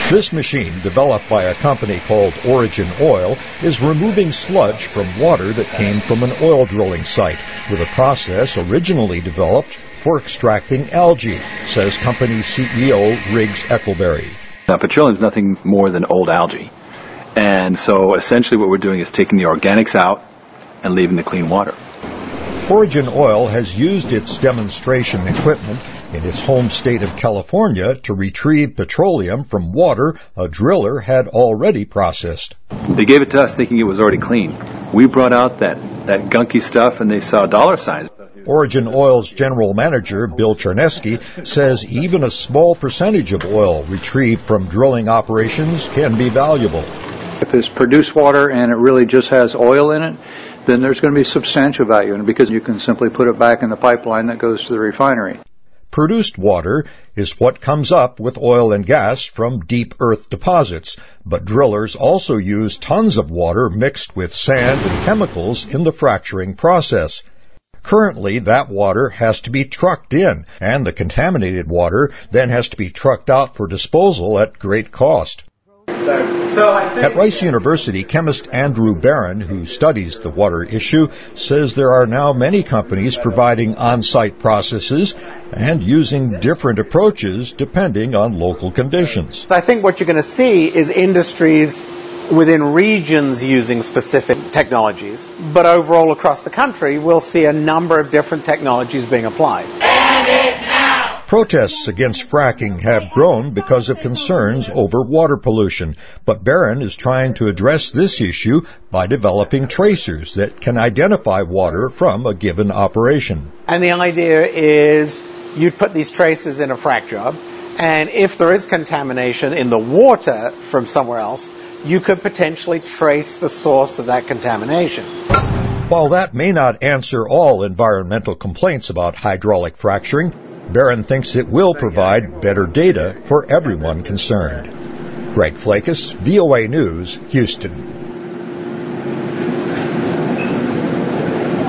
This machine, developed by a company called Origin Oil, is removing sludge from water that came from an oil drilling site with a process originally developed for extracting algae, says company CEO Riggs Eckelberry. Now, petroleum is nothing more than old algae. And so essentially what we're doing is taking the organics out and leaving the clean water. Origin Oil has used its demonstration equipment in its home state of California to retrieve petroleum from water a driller had already processed. They gave it to us thinking it was already clean. We brought out that gunky stuff and they saw dollar signs. Origin Oil's general manager, Bill Chernesky, says even a small percentage of oil retrieved from drilling operations can be valuable. If it's produced water and it really just has oil in it, then there's going to be substantial value in it because you can simply put it back in the pipeline that goes to the refinery. Produced water is what comes up with oil and gas from deep earth deposits, but drillers also use tons of water mixed with sand and chemicals in the fracturing process. Currently, that water has to be trucked in, and the contaminated water then has to be trucked out for disposal at great cost. At Rice University, chemist Andrew Barron, who studies the water issue, says there are now many companies providing on-site processes and using different approaches depending on local conditions. I think what you're going to see is industries within regions using specific technologies, but overall across the country we'll see a number of different technologies being applied. Protests against fracking have grown because of concerns over water pollution, but Barron is trying to address this issue by developing tracers that can identify water from a given operation. And the idea is you'd put these tracers in a frack job, and if there is contamination in the water from somewhere else, you could potentially trace the source of that contamination. While that may not answer all environmental complaints about hydraulic fracturing, Barron thinks it will provide better data for everyone concerned. Greg Flakus, VOA News, Houston.